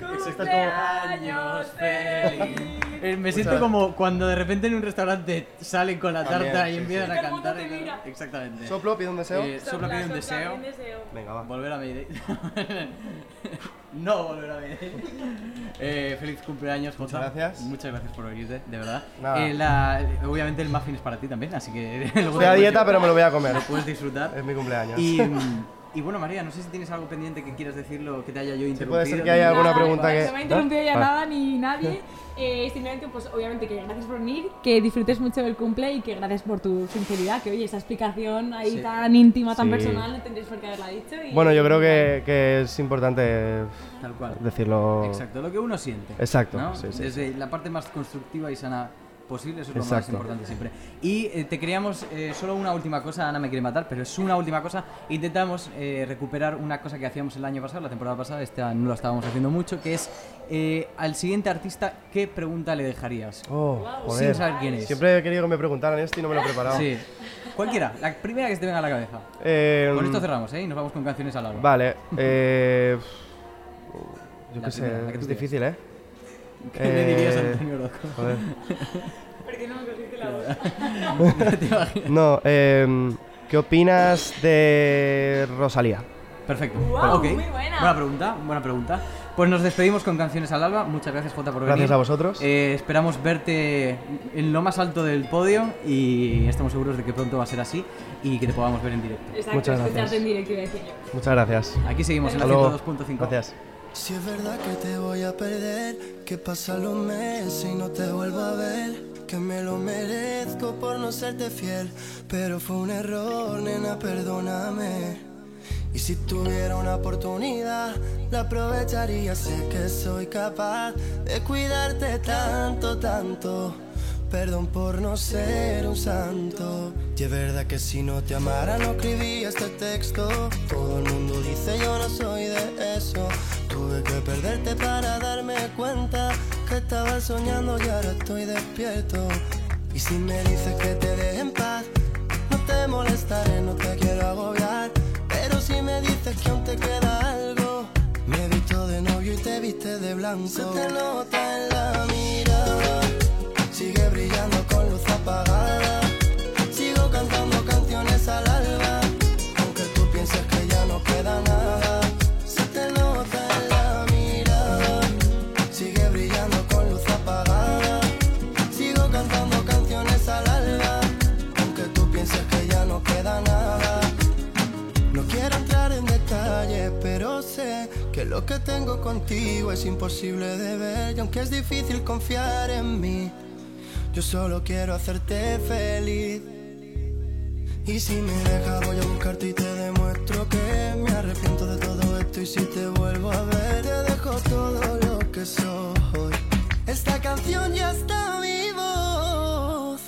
Cumpleaños feliz. Eh, Me siento Muchas- como cuando de repente en un restaurante salen con la También, tarta y sí, empiezan sí. a Todo el mundo cantar. te y- mira. Exactamente. Soplo, pido un deseo. Eh, sopla, pide un deseo. Venga, va. Volver a Mayday. No volver a Mayday. Eh, feliz cumpleaños, Jota. Muchas gracias. Muchas gracias por venirte, de verdad. Nada. Eh, la- obviamente el muffin es para ti también, así que luego Estoy a te dieta, puedes- pero me lo voy a comer. lo puedes disfrutar. Es mi cumpleaños. Y, mm, y bueno, María, no sé si tienes algo pendiente que quieras decirlo, que te haya yo interrumpido. puede ser que haya alguna Nada, pregunta que- No me ha interrumpido ya ¿no? nada ni nadie. Eh, simplemente, pues obviamente que gracias por venir, que disfrutes mucho del cumple y que gracias por tu sinceridad. Que oye, esa explicación ahí Sí. tan íntima, tan Sí. personal, no tendrías por qué haberla dicho. y- Bueno, yo creo que, que es importante Tal cual. decirlo. Exacto, lo que uno siente. Exacto, ¿no? sí, sí, Desde la parte más constructiva y sana posible, eso es lo más Exacto. importante siempre. Y eh, te queríamos, eh, solo una última cosa, Ana me quiere matar, pero es una última cosa. Intentamos eh, recuperar una cosa que hacíamos el año pasado, la temporada pasada, esta no lo estábamos haciendo mucho, que es eh, al siguiente artista, ¿qué pregunta le dejarías? Oh, Sin joder. saber quién es. Siempre he querido que me preguntaran esto y no me lo he preparado. Sí. Cualquiera, la primera que se te venga a la cabeza. Eh, Con esto cerramos, ¿eh? Y nos vamos con canciones al alba. Vale. Eh, yo La qué sé, primera, la que tú es quieras. difícil, ¿eh? ¿Qué le dirías a Eh, Antonio Orozco? Joder. ¿Por qué no me cogiste la voz? ¿Te imaginas? No, eh, ¿qué opinas de Rosalía? Perfecto. Guau, Ok. muy buena. Buena pregunta, buena pregunta. Pues nos despedimos con Canciones al Alba. Muchas gracias, Jota, por venir. Gracias a vosotros. Eh, esperamos verte en lo más alto del podio y estamos seguros de que pronto va a ser así y que te podamos ver en directo. Exacto, Muchas escucharte gracias. en directo, iba a decir yo. Muchas gracias. Aquí seguimos en la Hasta luego. ciento dos punto cinco. Gracias. Si es verdad que te voy a perder, que pasan los meses y no te vuelvo a ver, que me lo merezco por no serte fiel, pero fue un error, nena, perdóname. Y si tuviera una oportunidad, la aprovecharía, sé que soy capaz de cuidarte tanto, tanto. perdón por no ser un santo. Y es verdad que si no te amara no escribía este texto. Todo el mundo dice yo no soy de eso. Tuve que perderte para darme cuenta que estaba soñando y ahora estoy despierto. Y si me dices que te deje en paz, no te molestaré, no te quiero agobiar. Pero si me dices que aún te queda algo, me he visto de novio y te viste de blanco. Se te nota en la mirada, sigue brillando con luz apagada. Sigo cantando canciones al alba, aunque tú pienses que ya no queda nada. Se te nota en la mirada, sigue brillando con luz apagada. Sigo cantando canciones al alba, aunque tú pienses que ya no queda nada. No quiero entrar en detalles, pero sé que lo que tengo contigo es imposible de ver. Y aunque es difícil confiar en mí, yo solo quiero hacerte feliz. Y si me dejas voy a buscarte y te demuestro que me arrepiento de todo esto. Y si te vuelvo a ver te dejo todo lo que soy. Esta canción ya está mi voz.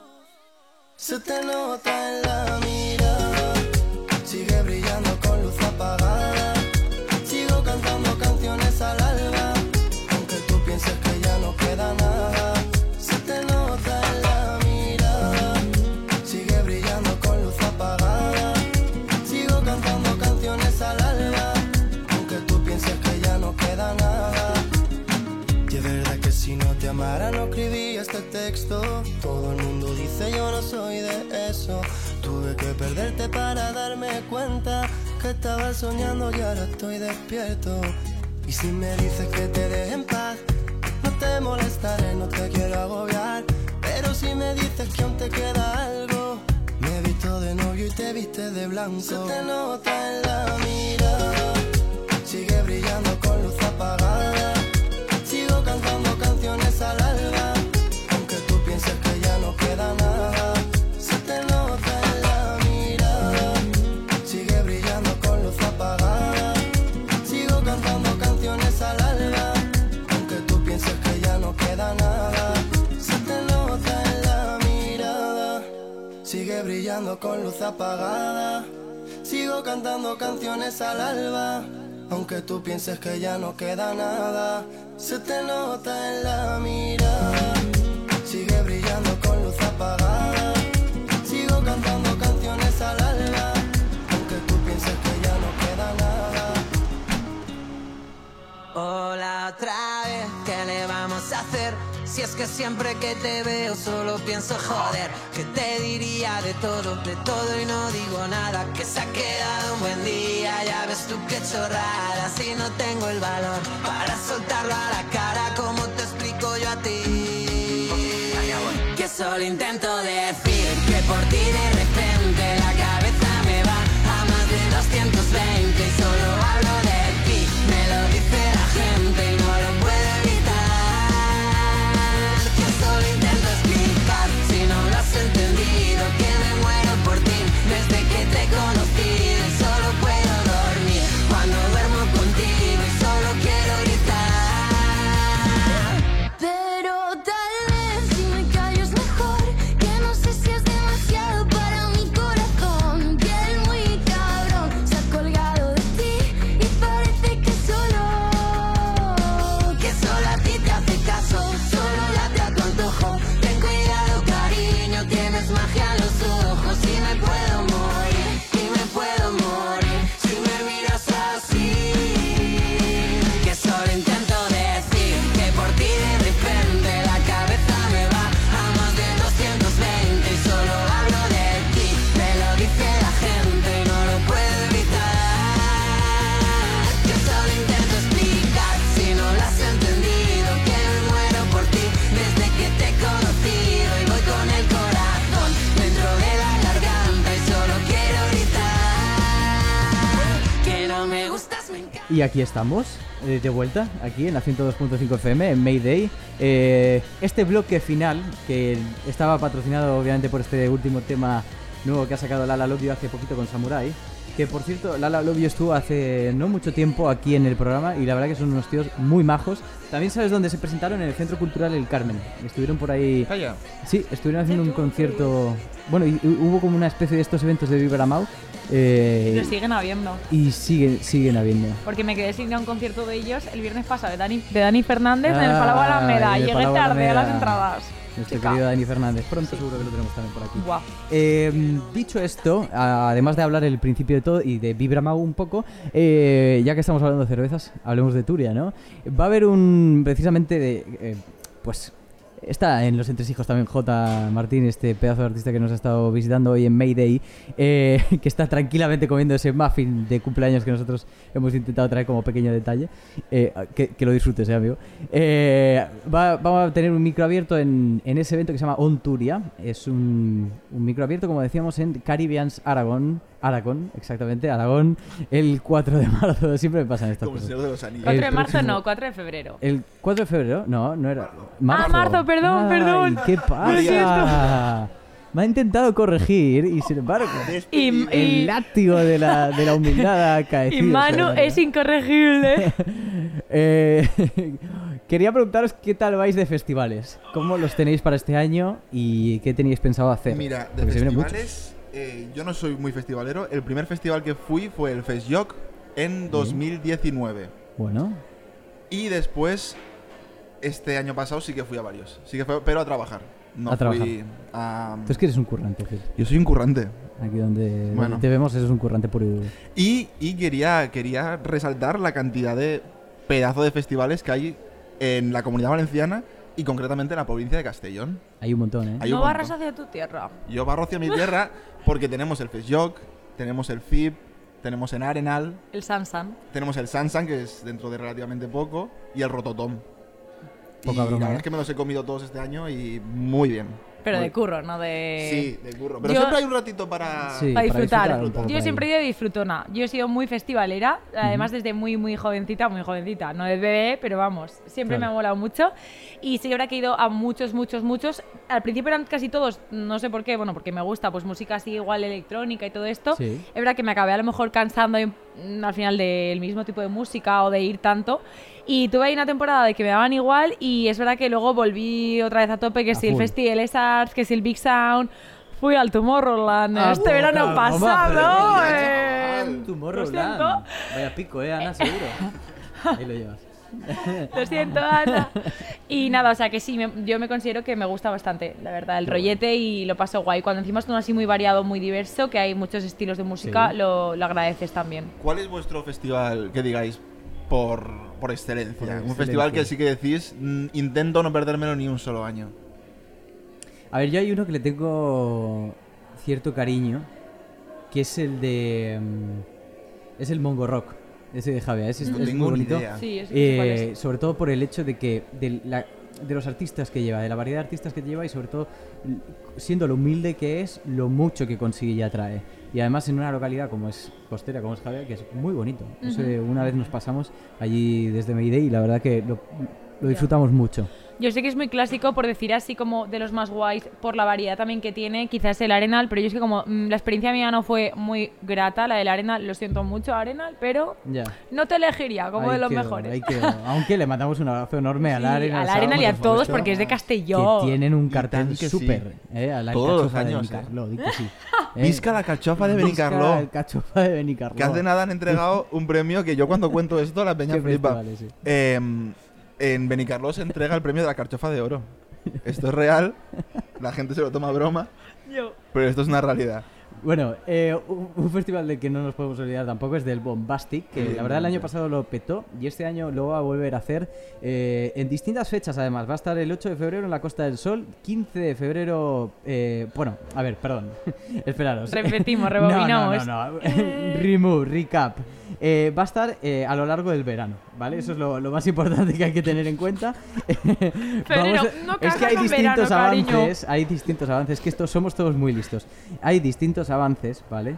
Se te nota en la mirada, sigue brillando con luz apagada. Sigo cantando canciones al alba, aunque tú pienses que ya no queda nada. Se te nota en la mirada, sigue brillando con luz apagada. Sigo cantando canciones al alba, aunque tú pienses que ya no queda nada. Y es verdad que si no te amara no escribía este texto. Todo el mundo dice yo no soy de eso. Tuve que perderte para darme cuenta que estaba soñando y ahora estoy despierto. Y si me dices que te deje en paz, no te molestaré, no te quiero agobiar. Pero si me dices que aún te queda algo, me he visto de novio y te viste de blanco. Se te nota en la mirada, sigue brillando con luz apagada. Sigo cantando canciones al alba, aunque tú pienses que ya no queda nada. Se te nota en la mirada, sigue brillando con luz apagada. Sigo cantando canciones al alba, aunque tú pienses que ya no queda nada. Se te nota en la mirada, sigue brillando con luz apagada. Sigo cantando canciones al alba, aunque tú pienses que ya no queda nada. Se te nota en la mirada, sigue brillando con luz apagada. Sigo cantando canciones al alba, aunque tú pienses que ya no queda nada. Hola otra vez, ¿qué le vamos a hacer? Si es que siempre que te veo solo pienso joder. ¿Qué te diría de todo, de todo y no digo nada? Que se ha quedado un buen día, ya ves tú qué chorrada. Si no tengo el valor para soltarlo a la cara, ¿cómo te explico yo a ti? Que solo intento decir que por ti de repente la cabeza me va a más de doscientos veinte y solo hablo de ti. Me lo dice la gente y no lo puedo evitar. Que solo intento explicar si no lo has entendido, que me muero por ti desde que te he conocido y solo puedo dormir cuando duermo contigo y solo quiero gritar. Pero tal vez si me callo es mejor, que no sé si es demasiado para mi corazón. Que el muy cabrón se ha colgado de ti y parece que solo, que solo a ti te hace caso, solo late a tu antojo. Ten cuidado cariño, tienes magia en los ojos y me puedo morir, y me puedo morir si me miras así. Que solo intento decir que por ti de repente la cabeza me va a más de doscientos veinte y solo hablo de ti. Me lo dice la gente y no lo puedo evitar. Que solo intento explicar si no lo has entendido, que me muero por ti desde que te he conocido y voy con el corazón dentro de la garganta y solo quiero gritar. Que no me gustas, me encanta. Y aquí estamos, eh, de vuelta, aquí en la ciento dos punto cinco F M, en Mayday. Eh, este bloque final, que estaba patrocinado obviamente por este último tema nuevo que ha sacado Lala Love You hace poquito con Samurai, Que por cierto, Lala Lobio estuvo hace no mucho tiempo aquí en el programa y la verdad que son unos tíos muy majos. También sabes dónde se presentaron, en el Centro Cultural El Carmen. Estuvieron por ahí. Calla. Sí, estuvieron haciendo un concierto. Bueno, y, y hubo como una especie de estos eventos de Vibramau. Eh, Lo siguen habiendo. Y siguen, siguen habiendo. Porque me quedé sin ir a un concierto de ellos el viernes pasado, de Dani, de Dani Fernández en el Ah, Palau Alameda. en el Llegué Palau tarde a Alameda. las entradas. Nuestro Chica. querido Dani Fernández. Pronto seguro que lo tenemos también por aquí. Guau. Eh, dicho esto, a- además de hablar el principio de todo y de Vibramau un poco, eh, ya que estamos hablando de cervezas, hablemos de Turia, ¿no? Va a haber un, precisamente, de, eh, pues, está en Los Entresijos también J. Martín, este pedazo de artista que nos ha estado visitando hoy en Mayday, eh, que está tranquilamente comiendo ese muffin de cumpleaños que nosotros hemos intentado traer como pequeño detalle. Eh, que, que lo disfrutes, eh, amigo. Eh, va- vamos a tener un micro abierto en, en ese evento que se llama On Turia. Es un, un micro abierto, como decíamos, en Caribbeans Aragon. Aragón, exactamente, Aragón, el cuatro de marzo. Siempre me pasan estas Como el cosas. Señor de los Anillos. cuatro de El marzo próximo- no, cuatro de febrero. El cuatro de febrero, no, no era. Ah, marzo, perdón, Ay, perdón. ¿Qué Lo pasa? Me ha intentado corregir y sin embargo, Y, el y, látigo de la, de la humildad ha caído. y Manu sobre la es incorregible. Eh, quería preguntaros qué tal vais de festivales, cómo los tenéis para este año y qué tenéis pensado hacer. Mira, de Porque se vienen muchos. festivales, eh, yo no soy muy festivalero. El primer festival que fui fue el Festjoc en dos mil diecinueve. Bueno, Y después, este año pasado sí que fui a varios. Sí que fue, pero a trabajar. No A trabajar. fui a... tú es que eres un currante, Phil. Yo soy un currante. Aquí donde, Bueno. donde te vemos eres un currante puro y duro. Y, y quería, quería resaltar la cantidad de pedazo de festivales que hay en la Comunidad Valenciana y concretamente en la provincia de Castellón. Hay un montón, ¿eh? Hay un No barras montón. hacia tu tierra. Yo barro hacia mi tierra porque tenemos el Festjoc, tenemos el F I B, tenemos el Arenal, El Sansan. tenemos el Sansan, que es dentro de relativamente poco, y el Rototom. Poca y broma, la verdad ¿eh? es que me los he comido todos este año y muy bien. Pero Muy- de curro, no de... Sí, de curro. Pero Yo- siempre hay un ratito para... Sí. Para para disfrutar. disfrutar un poco por Yo ahí. siempre he ido disfrutona. Yo he sido muy festivalera, además desde muy, muy jovencita, muy jovencita. No de bebé, pero vamos, siempre Claro. me ha molado mucho. Y sí, ahora que he ido a muchos, muchos, muchos. Al principio eran casi todos, no sé por qué, bueno, porque me gusta, pues música así igual electrónica y todo esto. Sí. Es verdad que me acabé a lo mejor cansando y, mm, al final del mismo tipo de música o de ir tanto. Y tuve ahí una temporada de que me daban igual y es verdad que luego volví otra vez a tope, que A si el full. Festival S Arts, que si el Big Sound. Fui al Tomorrowland Ah, este verano claro, mamá, pasado. pero eh, chaval. Tomorrowland. Lo siento. Vaya pico, ¿eh, Ana? Seguro. Ahí lo llevas. Lo siento, Ana. Y nada, o sea que sí, me- yo me considero que me gusta bastante, la verdad, el rollete y lo paso guay. Cuando encima es todo así muy variado, muy diverso, que hay muchos estilos de música, Sí. lo, lo agradeces también. ¿Cuál es vuestro festival que digáis por, por excelencia? Por Un excelencia. festival que sí que decís, mm, intento no perdérmelo ni un solo año. A ver, yo hay uno que le tengo cierto cariño, que es el de... mm, es el Mongo Rock, ese de Javier. Ese es, No es muy tengo ni bonito. idea. Sí, eso sí cuál Eh, es. sobre todo por el hecho de que de, la- de los artistas que lleva, de la variedad de artistas que lleva y sobre todo l- siendo lo humilde que es, lo mucho que consigue y atrae. Y además en una localidad como es costera, como es Javier, que es muy bonito. Eso, eh, una vez nos pasamos allí desde Mayday y la verdad que lo, lo disfrutamos mucho. Yo sé que es muy clásico, por decir así, como de los más guays, por la variedad también que tiene, quizás el Arenal, pero yo es que como mm, la experiencia mía no fue muy grata, la del Arenal, lo siento mucho, Arenal, pero Ya. no te elegiría como Ahí de los quedó, mejores. ahí quedó. Aunque le mandamos un abrazo enorme al Sí, Arenal. al Salvo, Arenal y a por todos, supuesto, porque es de Castellón. que tienen un Y cartel tant que sí. súper, eh, a la Todos los alcachofa de años, eh. Benicarló, di que sí. Eh, Visca la cachofa de Visca Benicarló. la alcachofa de Benicarló. Que hace nada han entregado un premio que yo cuando cuento esto la peña Qué flipa. festivales, sí. Eh, en Benicarló se entrega el premio de la carchofa de oro. Esto es real, la gente se lo toma a broma, Yo. pero esto es una realidad. Bueno, eh, un, un festival del que no nos podemos olvidar tampoco es del Bombastic, que la verdad el año pasado lo petó y este año lo va a volver a hacer eh, en distintas fechas además. Va a estar el ocho de febrero en la Costa del Sol, quince de febrero... eh, bueno, a ver, perdón, esperaros. Repetimos, No, rebobinamos. No, no, no, Remove, recap. Eh, va a estar eh, a lo largo del verano, ¿vale? Eso es lo, lo más importante que hay que tener en cuenta. Febrero, a- no es que hay casas con distintos verano, cariño. avances, hay distintos avances, que estos somos todos muy listos. Hay distintos avances, ¿vale?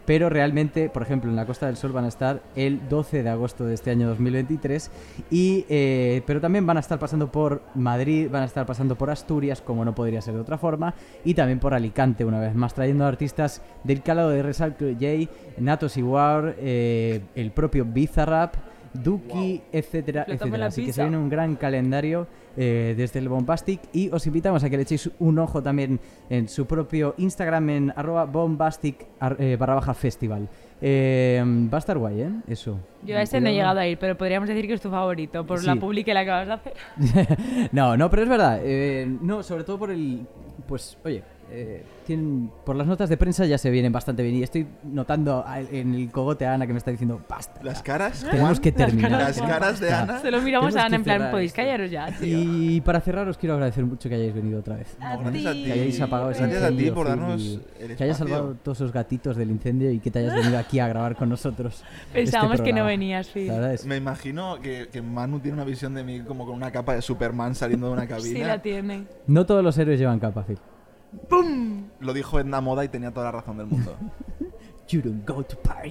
pero realmente, por ejemplo, en la Costa del Sol van a estar el doce de agosto de este año dos mil veintitrés, y, eh, pero también van a estar pasando por Madrid, van a estar pasando por Asturias, como no podría ser de otra forma, y también por Alicante, una vez más, trayendo artistas del calado de Recycle J, Natos Iguar, eh, el propio Bizarrap, Duki, etcétera, etcétera. Así que se viene un gran calendario eh, desde el Bombastic, y os invitamos a que le echéis un ojo también en su propio Instagram en arroba bombastic eh, barra baja festival. Eh, va a estar guay, ¿eh? Eso. Yo a ese no he llegado a ir, pero podríamos decir que es tu favorito por Sí. la publi que le acabas de hacer. no, no, pero es verdad. Eh, no, sobre todo por el... Pues, oye... Eh, tienen, por las notas de prensa ya se vienen bastante bien, y estoy notando a- en el cogote a Ana que me está diciendo basta. Las caras, Tenemos Juan, que terminar. Las caras de Ana. Se lo miramos Tenemos a Ana que en plan, cerrar podéis esto. callaros ya, tío. Y para cerrar os quiero agradecer mucho que hayáis venido otra vez. A Gracias a ti. ti. Que hayáis apagado ese Gracias a ti incendio, por Phil, darnos y el que hayas espacio. salvado todos esos gatitos del incendio y que te hayas venido aquí a grabar con nosotros. Pensábamos este que no programa. venías, Phil. La verdad es- Me imagino que, que Manu tiene una visión de mí como con una capa de Superman saliendo de una cabina. Sí la tiene. No todos los héroes llevan capa, Phil. Lo dijo Edna Moda y tenía toda la razón del mundo. You don't go to Paris.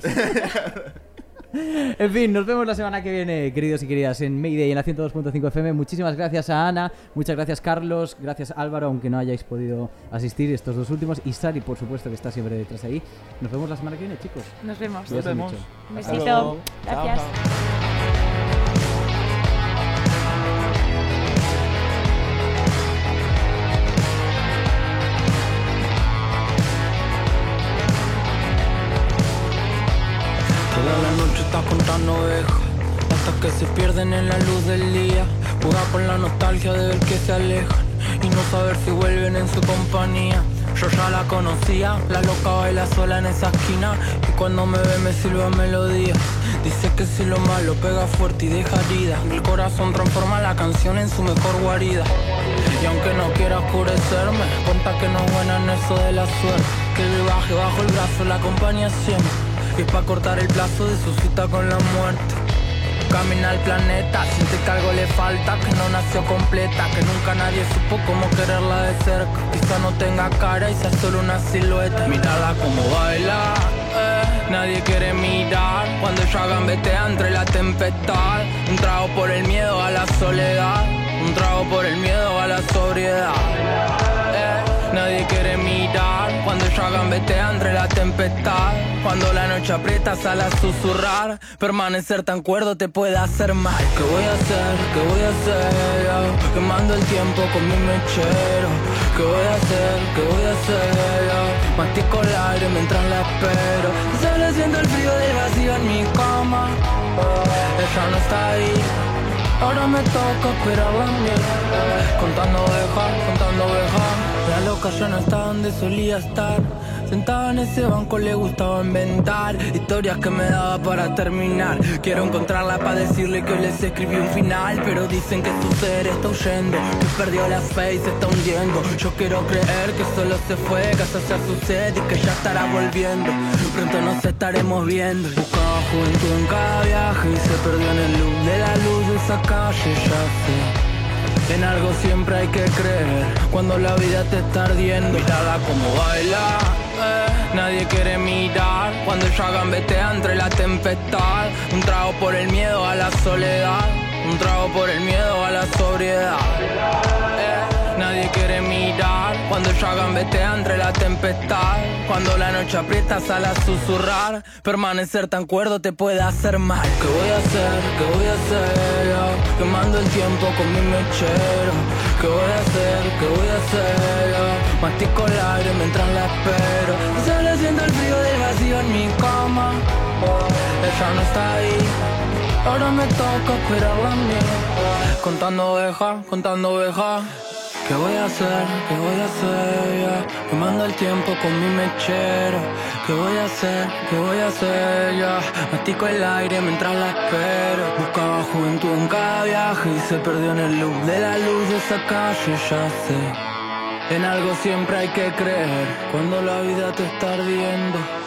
En fin, nos vemos la semana que viene, queridos y queridas, en Mayday, en la ciento dos punto cinco F M. Muchísimas gracias a Ana, muchas gracias Carlos, gracias Álvaro, aunque no hayáis podido asistir estos dos últimos, y Sari, por supuesto, que está siempre detrás ahí. Nos vemos la semana que viene, chicos. Nos vemos. Nos vemos. Un Hasta besito. luego. Gracias. Chao, chao. Toda la noche está contando ovejas hasta que se pierden en la luz del día. Juega con la nostalgia de ver que se alejan y no saber si vuelven en su compañía. Yo ya la conocía, la loca baila sola en esa esquina, y cuando me ve me silba melodía. Dice que si lo malo pega fuerte y deja herida, el corazón transforma la canción en su mejor guarida. Y aunque no quiera oscurecerme, cuenta que no es buena en eso de la suerte, que el baje bajo el brazo la acompaña siempre, y es pa' cortar el plazo de su cita con la muerte. Camina al planeta, siente que algo le falta, que no nació completa, que nunca nadie supo cómo quererla de cerca. Quizá no tenga cara y sea solo una silueta. Mírala como baila, eh. Nadie quiere mirar cuando ella gambetea entre la tempestad. Un trago por el miedo a la soledad, un trago por el miedo a la sobriedad, eh. Nadie quiere mirar cuando ella gambetea entre la tempestad. Cuando la noche aprieta sale a susurrar. Permanecer tan cuerdo te puede hacer mal. ¿Qué voy a hacer? ¿Qué voy a hacer? Yo, quemando el tiempo con mi mechero. ¿Qué voy a hacer? ¿Qué voy a hacer? Yo, mastico el aire mientras la espero. Solo siento el frío del vacío en mi cama. Ella no está ahí, ahora me toca esperarla a mí. Contando ovejas, contando ovejas. La loca ya no está donde solía estar. Sentada en ese banco le gustaba inventar historias que me daba para terminar. Quiero encontrarla para decirle que les escribí un final, pero dicen que su ser está huyendo, que perdió la fe y se está hundiendo. Yo quiero creer que solo se fue, que eso ya sucede y que ya estará volviendo. Pronto nos estaremos viendo. Buscaba juventud en cada viaje y se perdió en el luz de la luz de esa calle, ya sé. En algo siempre hay que creer cuando la vida te está ardiendo. Mírala como baila, eh. Nadie quiere mirar cuando ella gambetea entre la tempestad. Un trago por el miedo a la soledad, un trago por el miedo a la sobriedad, eh. Nadie quiere mirar cuando ella gambetea entre la tempestad. Cuando la noche aprieta sale a susurrar. Permanecer tan cuerdo te puede hacer mal. ¿Qué voy a hacer? ¿Qué voy a hacer? Yo, quemando el tiempo con mi mechero. ¿Qué voy a hacer? ¿Qué voy a hacer? Yo, mastico el aire mientras la espero. Solo siento el frío del vacío en mi cama. Ella no está ahí, ahora me toca esperarla a mí. Contando ovejas, contando ovejas. ¿Qué voy a hacer? ¿Qué voy a hacer? Ya, quemando el tiempo con mi mechero. ¿Qué voy a hacer? ¿Qué voy a hacer? Ya, mastico el aire mientras la espero. Buscaba juventud en cada viaje y se perdió en el loop de la luz de esa calle, ya sé. En algo siempre hay que creer cuando la vida te está ardiendo.